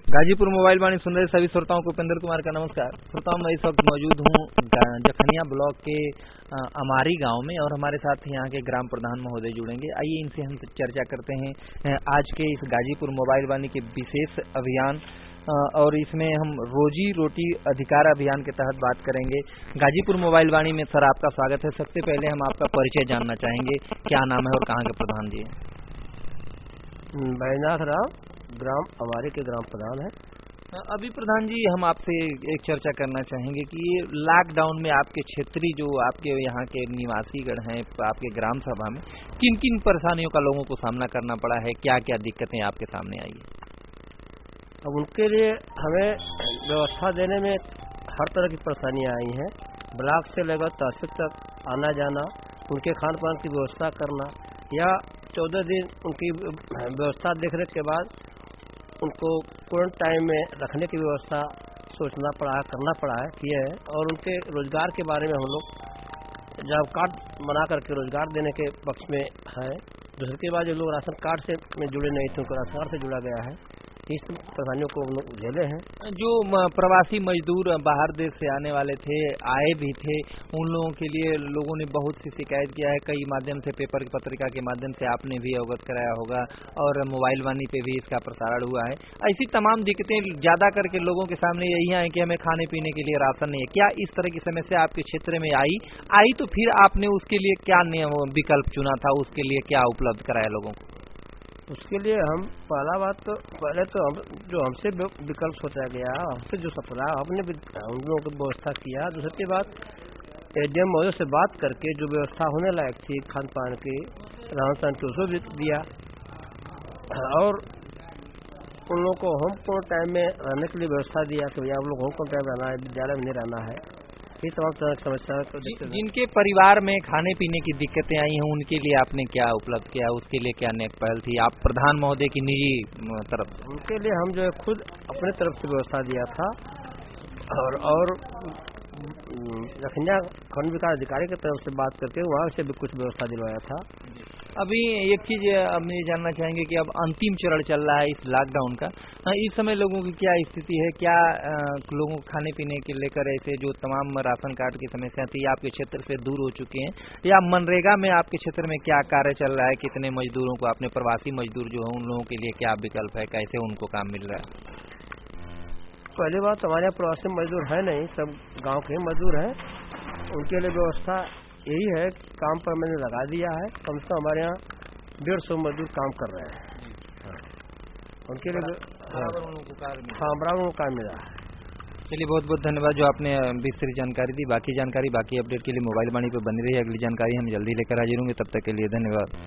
Ghazipur mobile वाणी सुन रहे सभी श्रोताओं को उपेंद्र कुमार का नमस्कार। श्रोताओं, मैं इस वक्त मौजूद हूँ जखनिया ब्लॉक के अमारी गांव में और हमारे साथ यहाँ के ग्राम प्रधान महोदय जुड़ेंगे। आइए इनसे हम चर्चा करते हैं आज के इस गाजीपुर मोबाइल वाणी के विशेष अभियान और इसमें हम रोजी रोटी अधिकार अभियान के तहत बात करेंगे। गाजीपुर मोबाइल वाणी में सर आपका स्वागत है। सबसे पहले हम आपका परिचय जानना चाहेंगे, क्या नाम है और कहाँ के प्रधान जी हैं? बैजनाथ राव, ग्राम अमारी के ग्राम प्रधान है। अभी प्रधान जी, हम आपसे एक चर्चा करना चाहेंगे कि ये लॉकडाउन में आपके क्षेत्रीय जो आपके यहाँ के निवासीगण हैं, आपके ग्राम सभा में किन किन परेशानियों का लोगों को सामना करना पड़ा है, क्या क्या दिक्कतें आपके सामने आई है? अब उनके लिए हमें व्यवस्था देने में हर तरह की परेशानियां आई हैं। ब्लॉक से लेकर तहसील तक आना जाना, उनके खान पान की व्यवस्था करना या 14 दिन उनकी व्यवस्था देखने के बाद उनको क्वारंटाइन में रखने की व्यवस्था सोचना पड़ा है, करना पड़ा है, किए है। और उनके रोजगार के बारे में हम लोग जॉब कार्ड बना करके रोजगार देने के पक्ष में है। दूसरे के बाद जो लोग राशन कार्ड से में जुड़े नहीं थे, उनको राशन कार्ड से जुड़ा गया है। इस परेशानियों को हम लोग झेले हैं। जो प्रवासी मजदूर बाहर देश से आने वाले थे, आए भी थे, उन लोगों के लिए लोगों ने बहुत सी शिकायत किया है। कई माध्यम से, पेपर की पत्रिका के माध्यम से आपने भी अवगत कराया होगा और मोबाइल वाणी पे भी इसका प्रसारण हुआ है। ऐसी तमाम दिक्कतें ज्यादा करके लोगों के सामने यही आई कि हमें खाने पीने के लिए राशन नहीं है। क्या इस तरह की समस्या आपके क्षेत्र में आई तो फिर आपने उसके लिए क्या विकल्प चुना था, उसके लिए क्या उपलब्ध कराया लोगों को? उसके लिए हम पहले तो हम जो हमसे विकल्प सोचा गया, हमसे जो सपना हमने उन लोगों को व्यवस्था किया। दूसरे के बाद एडीएम महोदय से बात करके जो व्यवस्था होने लायक थी खान पान की, रहन सहन की, उसको भी दिया। और उन लोगों को होम क्वारंटाइन में रहने के लिए व्यवस्था दिया कि भैया आप लोग होम क्वारंटाइन रहना है, विद्यालय में नहीं रहना है। ये तमाम तरह की समस्या को देखते हैं। जिनके परिवार में खाने पीने की दिक्कतें आई हैं, उनके लिए आपने क्या उपलब्ध किया, उसके लिए क्या नेक पहल थी आप प्रधान महोदय की निजी तरफ से? उनके लिए हम जो है खुद अपने तरफ से व्यवस्था दिया था और जखनिया खंड विकास अधिकारी की तरफ से बात करके वहाँ से भी कुछ व्यवस्था दिलवाया था। अभी एक चीज हम ये जानना चाहेंगे कि अब अंतिम चरण चल रहा है इस लॉकडाउन का। इस समय लोगों की क्या स्थिति है, क्या लोगों को खाने पीने के लेकर ऐसे जो तमाम राशन कार्ड की समस्या थी आपके क्षेत्र से दूर हो चुकी हैं, या मनरेगा में आपके क्षेत्र में क्या कार्य चल रहा है? कितने मजदूरों को आपने, प्रवासी मजदूर जो है उन लोगों के लिए क्या विकल्प है, कैसे उनको काम मिल रहा है? पहली बात, हमारे यहाँ प्रवासी मजदूर है नहीं, सब गाँव के मजदूर हैं। उनके लिए व्यवस्था यही है, काम पर मैंने लगा दिया है। कम से कम हमारे यहाँ 150 मजदूर काम कर रहे हैं। उनके लिए बराबर उनको काम मिला है। चलिए, बहुत बहुत धन्यवाद जो आपने विस्तृत जानकारी दी। बाकी जानकारी, बाकी अपडेट के लिए मोबाइल वाणी पर बनी रही। अगली जानकारी हम जल्दी लेकर हाजिर होंगे, तब तक के लिए धन्यवाद।